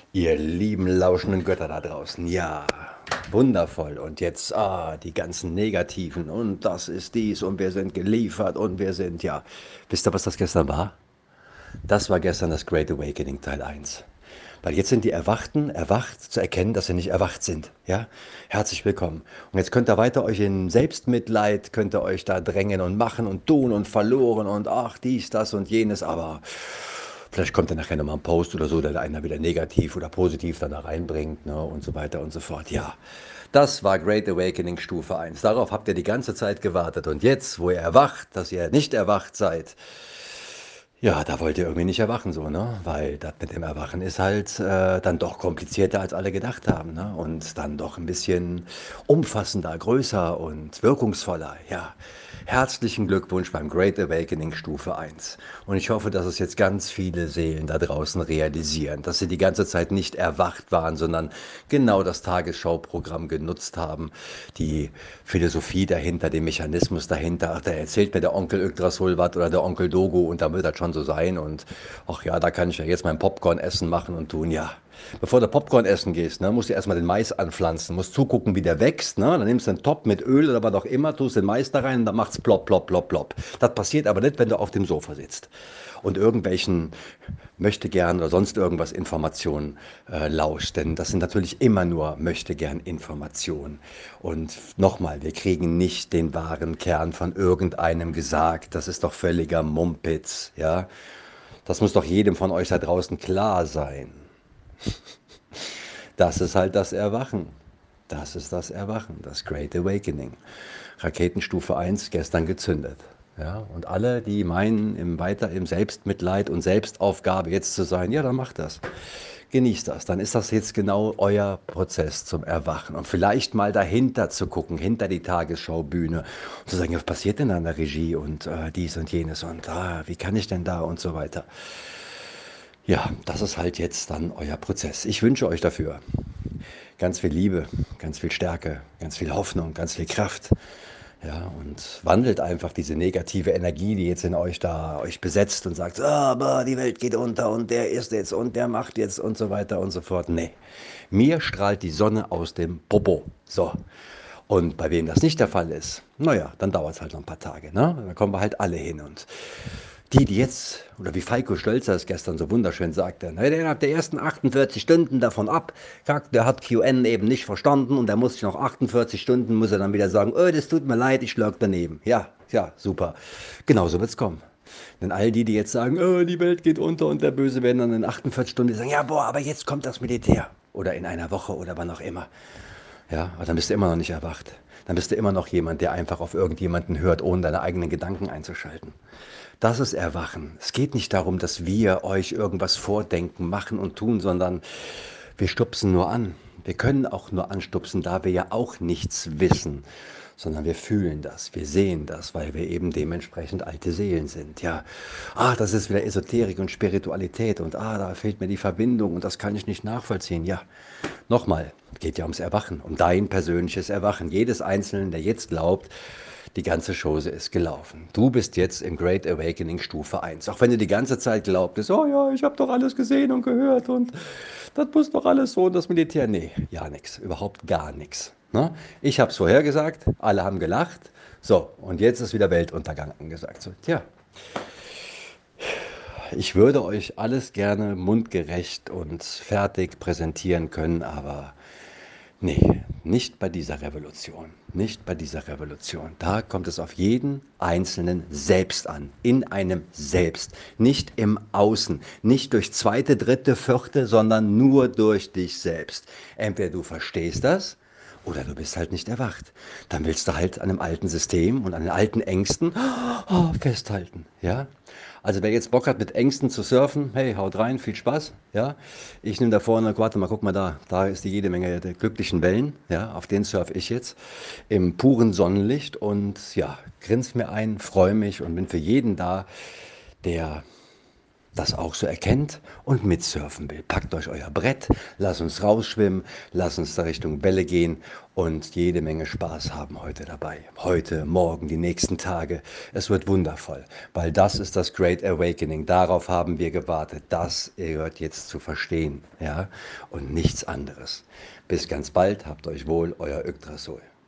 Ihr lieben lauschenden Götter da draußen, ja, wundervoll. Und jetzt, die ganzen Negativen und das ist dies und wir sind geliefert und wir sind, ja. Wisst ihr, was das gestern war? Das war gestern das Great Awakening Teil eins. Weil jetzt sind die Erwachten erwacht zu erkennen, dass sie nicht erwacht sind. Ja, herzlich willkommen. Und jetzt könnt ihr weiter euch in Selbstmitleid, könnt ihr euch da drängen und machen und tun und verloren und ach, dies, das und jenes, aber vielleicht kommt dann nachher nochmal ein Post oder so, der einer wieder negativ oder positiv dann da reinbringt, ne, und so weiter und so fort. Ja, das war Great Awakening Stufe eins. Darauf habt ihr die ganze Zeit gewartet. Und jetzt, wo ihr erwacht, dass ihr nicht erwacht seid, ja, da wollt ihr irgendwie nicht erwachen so, ne? Weil das mit dem Erwachen ist halt dann doch komplizierter, als alle gedacht haben, ne? Und dann doch ein bisschen umfassender, größer und wirkungsvoller. Ja, herzlichen Glückwunsch beim Great Awakening Stufe eins. Und ich hoffe, dass es jetzt ganz viele Seelen da draußen realisieren, dass sie die ganze Zeit nicht erwacht waren, sondern genau das Tagesschauprogramm genutzt haben, die Philosophie dahinter, den Mechanismus dahinter. Ach, da erzählt mir der Onkel Yggdrasil was oder der Onkel Dogo und da wird das schon so sein. Und ach ja, da kann ich ja jetzt mein Popcorn essen machen und tun. Ja, bevor du Popcorn essen gehst, ne, musst du erstmal den Mais anpflanzen, musst zugucken, wie der wächst. Ne? Dann nimmst du einen Topf mit Öl oder was auch immer, tust den Mais da rein und dann macht's plopp, plopp, plopp, plopp. Das passiert aber nicht, wenn du auf dem Sofa sitzt und irgendwelchen möchte gern oder sonst irgendwas Informationen lauscht. Denn das sind natürlich immer nur möchte gern Informationen. Und nochmal, wir kriegen nicht den wahren Kern von irgendeinem gesagt. Das ist doch völliger Mumpitz, ja. Das muss doch jedem von euch da draußen klar sein. Das ist halt das Erwachen. Das ist das Erwachen, das Great Awakening. Raketenstufe eins gestern gezündet. Ja, und alle, die meinen, weiter im Selbstmitleid und Selbstaufgabe jetzt zu sein, ja, dann macht das. Genießt das. Dann ist das jetzt genau euer Prozess zum Erwachen. Und vielleicht mal dahinter zu gucken, hinter die Tagesschaubühne und zu sagen, was passiert denn an der Regie und dies und jenes und wie kann ich denn da und so weiter. Ja, das ist halt jetzt dann euer Prozess. Ich wünsche euch dafür ganz viel Liebe, ganz viel Stärke, ganz viel Hoffnung, ganz viel Kraft. Ja, und wandelt einfach diese negative Energie, die jetzt in euch da euch besetzt und sagt, aber die Welt geht unter und der ist jetzt und der macht jetzt und so weiter und so fort. Nee, mir strahlt die Sonne aus dem Popo. So. Und bei wem das nicht der Fall ist, naja, dann dauert es halt noch ein paar Tage. Ne? Dann kommen wir halt alle hin. Und die jetzt, oder wie Falco Stölzer es gestern so wunderschön sagte, ne, der innerhalb der ersten 48 Stunden davon ab, der hat QN eben nicht verstanden und der muss sich noch 48 Stunden, muss er dann wieder sagen, oh, das tut mir leid, ich lag daneben. Ja, ja, super. Genauso wird's kommen. Denn all die, die jetzt sagen, oh, die Welt geht unter und der Böse, werden dann in 48 Stunden sagen, ja, boah, aber jetzt kommt das Militär. Oder in einer Woche oder wann auch immer. Ja, aber dann bist du immer noch nicht erwacht. Dann bist du immer noch jemand, der einfach auf irgendjemanden hört, ohne deine eigenen Gedanken einzuschalten. Das ist Erwachen. Es geht nicht darum, dass wir euch irgendwas vordenken, machen und tun, sondern wir stupsen nur an. Wir können auch nur anstupsen, da wir ja auch nichts wissen, sondern wir fühlen das, wir sehen das, weil wir eben dementsprechend alte Seelen sind. Ja, das ist wieder Esoterik und Spiritualität und da fehlt mir die Verbindung und das kann ich nicht nachvollziehen. Ja, nochmal, geht ja ums Erwachen, um dein persönliches Erwachen. Jedes Einzelnen, der jetzt glaubt, die ganze Chose ist gelaufen. Du bist jetzt im Great Awakening Stufe eins. Auch wenn du die ganze Zeit glaubtest, oh ja, ich habe doch alles gesehen und gehört und das muss doch alles so und das Militär. Nee, ja nix, überhaupt gar nichts. Ne? Ich habe es vorher gesagt, alle haben gelacht. So, und jetzt ist wieder Weltuntergang angesagt. So, tja, ich würde euch alles gerne mundgerecht und fertig präsentieren können, aber nee, nicht bei dieser Revolution. Nicht bei dieser Revolution. Da kommt es auf jeden Einzelnen selbst an. In einem selbst. Nicht im Außen. Nicht durch zweite, dritte, vierte, sondern nur durch dich selbst. Entweder du verstehst das oder du bist halt nicht erwacht. Dann willst du halt an einem alten System und an den alten Ängsten festhalten. Ja? Also wer jetzt Bock hat, mit Ängsten zu surfen, hey, haut rein, viel Spaß. Ja? Ich nehme da vorne, warte mal, guck mal da, da ist die jede Menge der glücklichen Wellen. Ja? Auf denen surfe ich jetzt im puren Sonnenlicht und ja, grins mir ein, freue mich und bin für jeden da, der das auch so erkennt und mitsurfen will. Packt euch euer Brett, lasst uns rausschwimmen, lasst uns da Richtung Welle gehen und jede Menge Spaß haben heute dabei. Heute, morgen, die nächsten Tage. Es wird wundervoll, weil das ist das Great Awakening. Darauf haben wir gewartet. Das gehört jetzt zu verstehen, ja, und nichts anderes. Bis ganz bald, habt euch wohl, euer Yggdrasil.